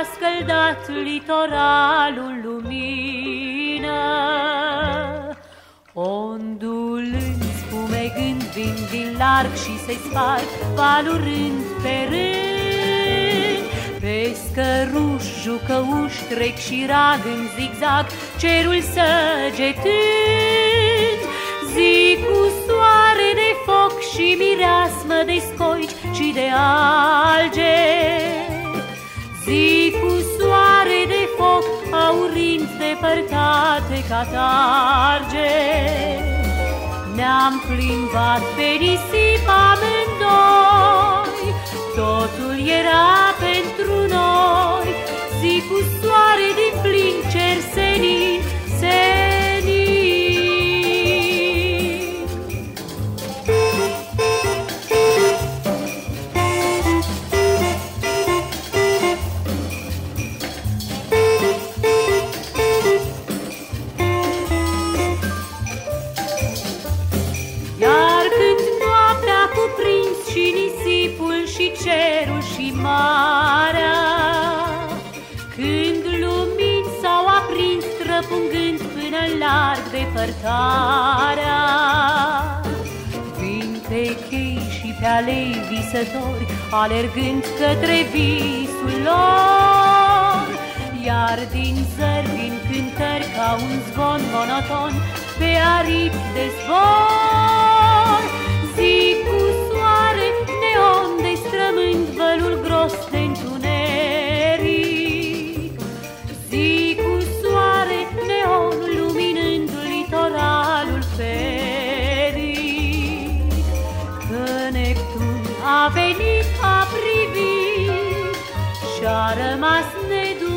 scăldat litoralul lumină. Ondulând, spumegând, vin din larg și se sparg valurând pe rând. Pescăruși, jucăuși, trec și rag în zigzag cerul săgetând. Zi cu soare de foc și mireasmă de scoici și de alge. Zi cu soare de foc aurind depărtate catarge. Ne-am plimbat pe nisip amândoi, totul era pentru noi. Zi cu soare din plin cer senin, senin. Iar când noaptea a cuprins și nisipul și cerul și marea, când lumini s-au aprins străpungând până în larg depărtarea, vin pe chei și pe alei visători, alergând către visul lor. Iar din zări vin cântări ca un zvon monoton pe aripi de zbor. Zi cu soare neon destrămând vălul gros de întuneric. Zi cu soare neon luminând litoralul feric. Că Neptun a venit, a privit și-a rămas nedus